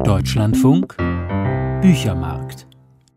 Deutschlandfunk Büchermarkt.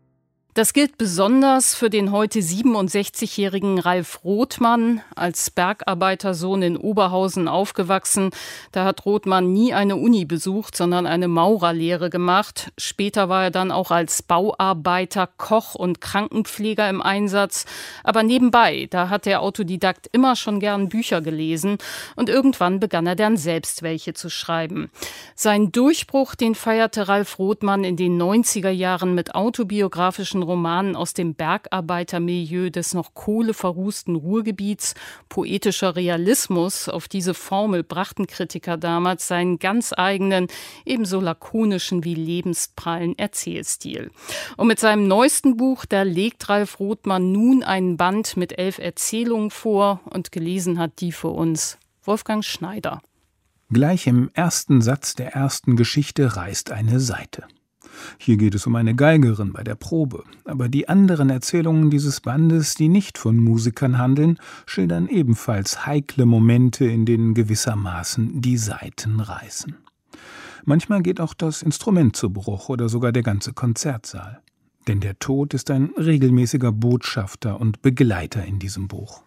Das gilt besonders für den heute 67-jährigen Ralf Rothmann. Als Bergarbeitersohn in Oberhausen aufgewachsen, da hat Rothmann nie eine Uni besucht, sondern eine Maurerlehre gemacht. Später war er dann auch als Bauarbeiter, Koch und Krankenpfleger im Einsatz. Aber nebenbei, da hat der Autodidakt immer schon gern Bücher gelesen und irgendwann begann er dann selbst welche zu schreiben. Sein Durchbruch, den feierte Ralf Rothmann in den 90er Jahren mit autobiografischen Romanen aus dem Bergarbeitermilieu des noch kohleverrußten Ruhrgebiets. Poetischer Realismus, auf diese Formel brachten Kritiker damals seinen ganz eigenen, ebenso lakonischen wie lebensprallen Erzählstil. Und mit seinem neuesten Buch, da legt Ralf Rothmann nun einen Band mit 11 Erzählungen vor und gelesen hat die für uns Wolfgang Schneider. Gleich im ersten Satz der ersten Geschichte reißt eine Seite. Hier geht es um eine Geigerin bei der Probe, aber die anderen Erzählungen dieses Bandes, die nicht von Musikern handeln, schildern ebenfalls heikle Momente, in denen gewissermaßen die Saiten reißen. Manchmal geht auch das Instrument zu Bruch oder sogar der ganze Konzertsaal. Denn der Tod ist ein regelmäßiger Botschafter und Begleiter in diesem Buch.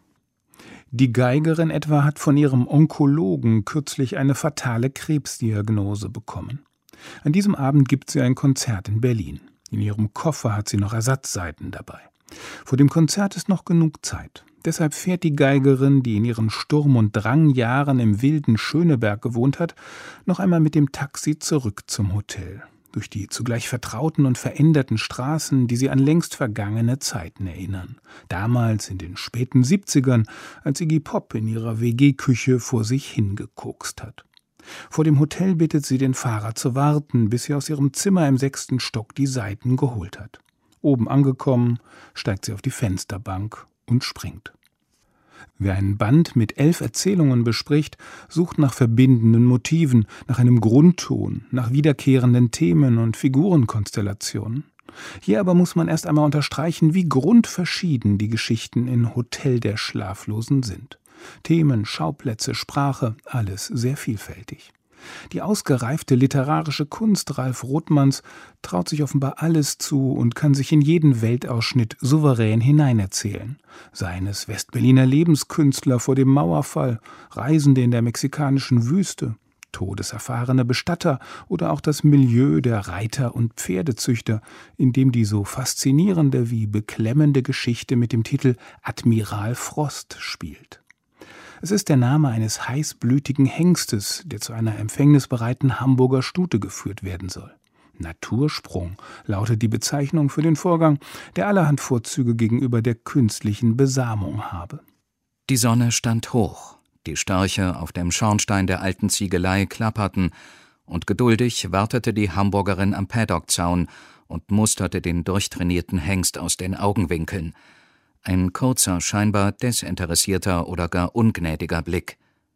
Die Geigerin etwa hat von ihrem Onkologen kürzlich eine fatale Krebsdiagnose bekommen. An diesem Abend gibt sie ein Konzert in Berlin. In ihrem Koffer hat sie noch Ersatzsaiten dabei. Vor dem Konzert ist noch genug Zeit. Deshalb fährt die Geigerin, die in ihren Sturm- und Drangjahren im wilden Schöneberg gewohnt hat, noch einmal mit dem Taxi zurück zum Hotel. Durch die zugleich vertrauten und veränderten Straßen, die sie an längst vergangene Zeiten erinnern. Damals in den späten 70ern, als Iggy Pop in ihrer WG-Küche vor sich hingekokst hat. Vor dem Hotel bittet sie den Fahrer zu warten, bis sie aus ihrem Zimmer im 6. Stock die Saiten geholt hat. Oben angekommen, steigt sie auf die Fensterbank und springt. Wer einen Band mit 11 Erzählungen bespricht, sucht nach verbindenden Motiven, nach einem Grundton, nach wiederkehrenden Themen und Figurenkonstellationen. Hier aber muss man erst einmal unterstreichen, wie grundverschieden die Geschichten in Hotel der Schlaflosen sind. Themen, Schauplätze, Sprache, alles sehr vielfältig. Die ausgereifte literarische Kunst Ralf Rothmanns traut sich offenbar alles zu und kann sich in jeden Weltausschnitt souverän hineinerzählen. Seien es Westberliner Lebenskünstler vor dem Mauerfall, Reisende in der mexikanischen Wüste, todeserfahrene Bestatter oder auch das Milieu der Reiter und Pferdezüchter, in dem die so faszinierende wie beklemmende Geschichte mit dem Titel Admiral Frost spielt. Es ist der Name eines heißblütigen Hengstes, der zu einer empfängnisbereiten Hamburger Stute geführt werden soll. Natursprung lautet die Bezeichnung für den Vorgang, der allerhand Vorzüge gegenüber der künstlichen Besamung habe. Die Sonne stand hoch, die Störche auf dem Schornstein der alten Ziegelei klapperten, und geduldig wartete die Hamburgerin am Paddockzaun und musterte den durchtrainierten Hengst aus den Augenwinkeln. Ein kurzer, scheinbar desinteressierter oder gar ungnädiger Blick.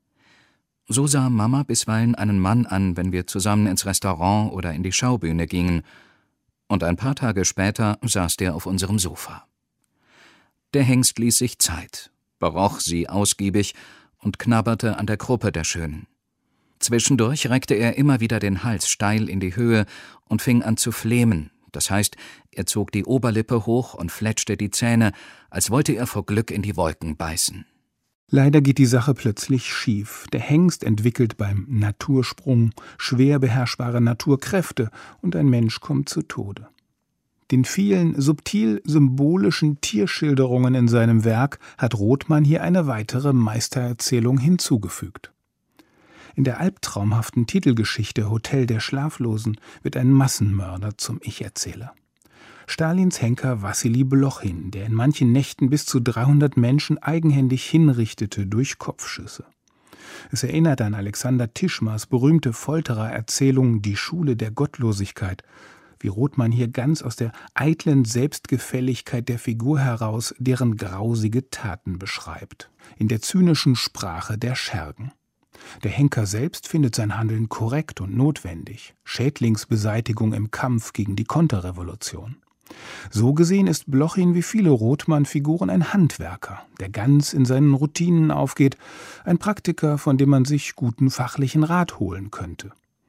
So sah Mama bisweilen einen Mann an, wenn wir zusammen ins Restaurant oder in die Schaubühne gingen. Und ein paar Tage später saß der auf unserem Sofa. Der Hengst ließ sich Zeit, beroch sie ausgiebig und knabberte an der Kruppe der Schönen. Zwischendurch reckte er immer wieder den Hals steil in die Höhe und fing an zu flehmen. Das heißt, er zog die Oberlippe hoch und fletschte die Zähne, als wollte er vor Glück in die Wolken beißen. Leider geht die Sache plötzlich schief. Der Hengst entwickelt beim Natursprung schwer beherrschbare Naturkräfte und ein Mensch kommt zu Tode. Den vielen subtil symbolischen Tierschilderungen in seinem Werk hat Rothmann hier eine weitere Meistererzählung hinzugefügt. In der albtraumhaften Titelgeschichte Hotel der Schlaflosen wird ein Massenmörder zum Ich-Erzähler. Stalins Henker Wassili Blochin, der in manchen Nächten bis zu 300 Menschen eigenhändig hinrichtete durch Kopfschüsse. Es erinnert an Alexander Tischmers berühmte Folterererzählung Die Schule der Gottlosigkeit, wie Rothmann hier ganz aus der eitlen Selbstgefälligkeit der Figur heraus deren grausige Taten beschreibt, in der zynischen Sprache der Schergen. Der Henker selbst findet sein Handeln korrekt und notwendig. Schädlingsbeseitigung im Kampf gegen die Konterrevolution. So gesehen ist Blochin wie viele Rothmann-Figuren ein Handwerker, der ganz in seinen Routinen aufgeht, ein Praktiker, von dem man sich guten fachlichen Rat holen könnte.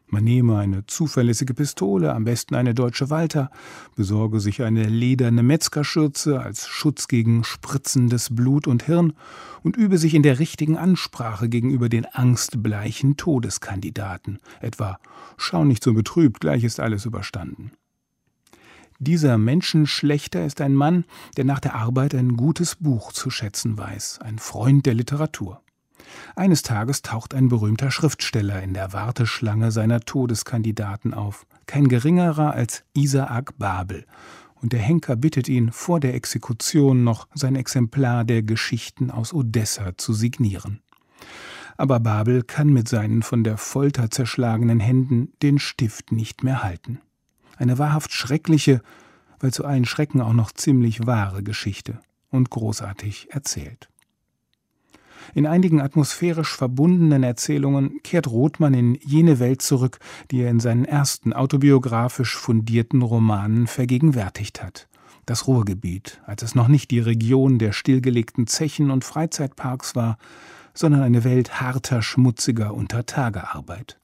Man nehme eine zuverlässige Pistole, am besten eine deutsche Walther, besorge sich eine lederne Metzgerschürze als Schutz gegen spritzendes Blut und Hirn und übe sich in der richtigen Ansprache gegenüber den angstbleichen Todeskandidaten. Etwa: »Schau nicht so betrübt, gleich ist alles überstanden.« Dieser Menschenschlächter ist ein Mann, der nach der Arbeit ein gutes Buch zu schätzen weiß, ein Freund der Literatur. Eines Tages taucht ein berühmter Schriftsteller in der Warteschlange seiner Todeskandidaten auf, kein geringerer als Isaac Babel, und der Henker bittet ihn, vor der Exekution noch sein Exemplar der Geschichten aus Odessa zu signieren. Aber Babel kann mit seinen von der Folter zerschlagenen Händen den Stift nicht mehr halten. Eine wahrhaft schreckliche, weil zu allen Schrecken auch noch ziemlich wahre Geschichte und großartig erzählt. In einigen atmosphärisch verbundenen Erzählungen kehrt Rothman in jene Welt zurück, die er in seinen ersten autobiografisch fundierten Romanen vergegenwärtigt hat. Das Ruhrgebiet, als es noch nicht die Region der stillgelegten Zechen und Freizeitparks war, sondern eine Welt harter, schmutziger Untertagearbeit.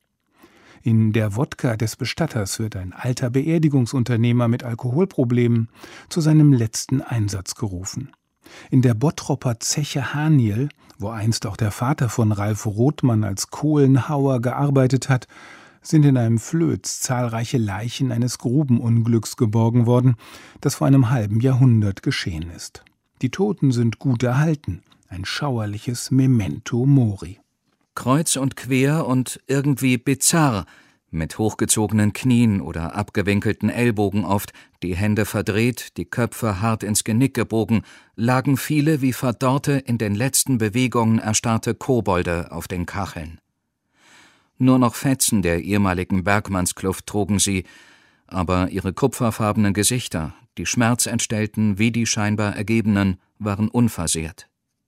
In Der Wodka des Bestatters wird ein alter Beerdigungsunternehmer mit Alkoholproblemen zu seinem letzten Einsatz gerufen. In der Bottropper Zeche Haniel, wo einst auch der Vater von Ralf Rothman als Kohlenhauer gearbeitet hat, sind in einem Flöz zahlreiche Leichen eines Grubenunglücks geborgen worden, das vor einem halben Jahrhundert geschehen ist. Die Toten sind gut erhalten, ein schauerliches Memento Mori. Kreuz und quer und irgendwie bizarr, mit hochgezogenen Knien oder abgewinkelten Ellbogen oft, die Hände verdreht, die Köpfe hart ins Genick gebogen, lagen viele wie verdorrte, in den letzten Bewegungen erstarrte Kobolde auf den Kacheln. Nur noch Fetzen der ehemaligen Bergmannskluft trugen sie, aber ihre kupferfarbenen Gesichter, die schmerzentstellten wie die scheinbar ergebenen, waren unversehrt.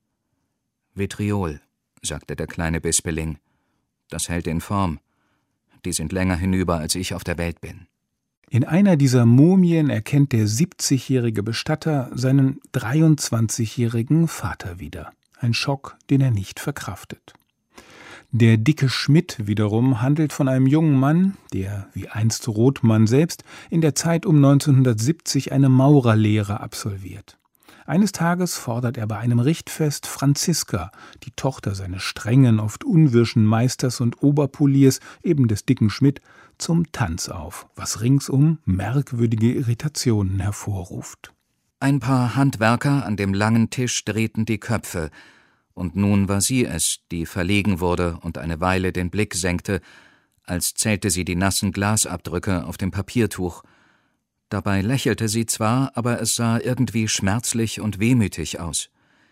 »Vitriol«, sagte der kleine Bispeling, »das hält in Form. Die sind länger hinüber, als ich auf der Welt bin.« In einer dieser Mumien erkennt der 70-jährige Bestatter seinen 23-jährigen Vater wieder. Ein Schock, den er nicht verkraftet. Der dicke Schmidt wiederum handelt von einem jungen Mann, der, wie einst Rothman selbst, in der Zeit um 1970 eine Maurerlehre absolviert. Eines Tages fordert er bei einem Richtfest Franziska, die Tochter seines strengen, oft unwirschen Meisters und Oberpoliers, eben des dicken Schmidt, zum Tanz auf, was ringsum merkwürdige Irritationen hervorruft. Ein paar Handwerker an dem langen Tisch drehten die Köpfe, und nun war sie es, die verlegen wurde und eine Weile den Blick senkte, als zählte sie die nassen Glasabdrücke auf dem Papiertuch. Dabei lächelte sie zwar, aber es sah irgendwie schmerzlich und wehmütig aus.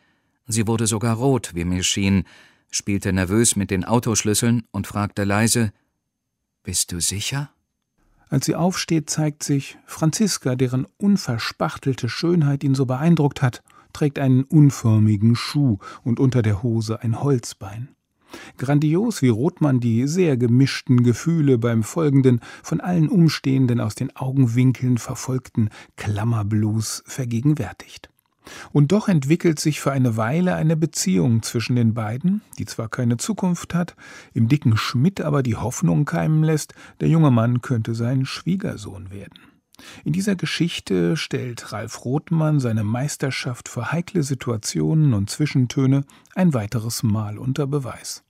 Sie wurde sogar rot, wie mir schien, spielte nervös mit den Autoschlüsseln und fragte leise: »Bist du sicher?« Als sie aufsteht, zeigt sich, Franziska, deren unverspachtelte Schönheit ihn so beeindruckt hat, trägt einen unförmigen Schuh und unter der Hose ein Holzbein. Grandios wie Rothman die sehr gemischten Gefühle beim folgenden, von allen Umstehenden aus den Augenwinkeln verfolgten Klammerblues vergegenwärtigt. Und doch entwickelt sich für eine Weile eine Beziehung zwischen den beiden, die zwar keine Zukunft hat, im dicken Schmidt aber die Hoffnung keimen lässt, der junge Mann könnte sein Schwiegersohn werden. In dieser Geschichte stellt Ralf Rothman seine Meisterschaft für heikle Situationen und Zwischentöne ein weiteres Mal unter Beweis.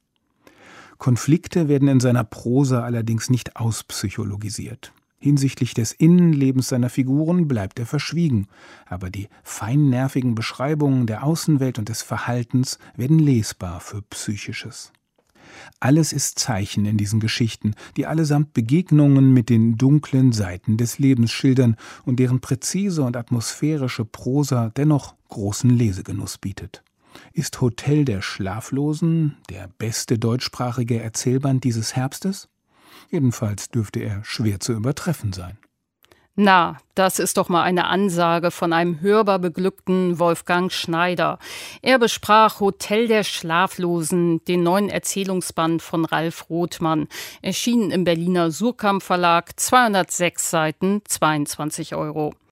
Konflikte werden in seiner Prosa allerdings nicht auspsychologisiert. Hinsichtlich des Innenlebens seiner Figuren bleibt er verschwiegen, aber die feinnervigen Beschreibungen der Außenwelt und des Verhaltens werden lesbar für Psychisches. Alles ist Zeichen in diesen Geschichten, die allesamt Begegnungen mit den dunklen Seiten des Lebens schildern und deren präzise und atmosphärische Prosa dennoch großen Lesegenuss bietet. Ist Hotel der Schlaflosen der beste deutschsprachige Erzählband dieses Herbstes? Jedenfalls dürfte er schwer zu übertreffen sein. Na, das ist doch mal eine Ansage von einem hörbar beglückten Wolfgang Schneider. Er besprach Hotel der Schlaflosen, den neuen Erzählungsband von Ralf Rothman. Erschienen im Berliner Suhrkamp Verlag, 206 Seiten, 22 €.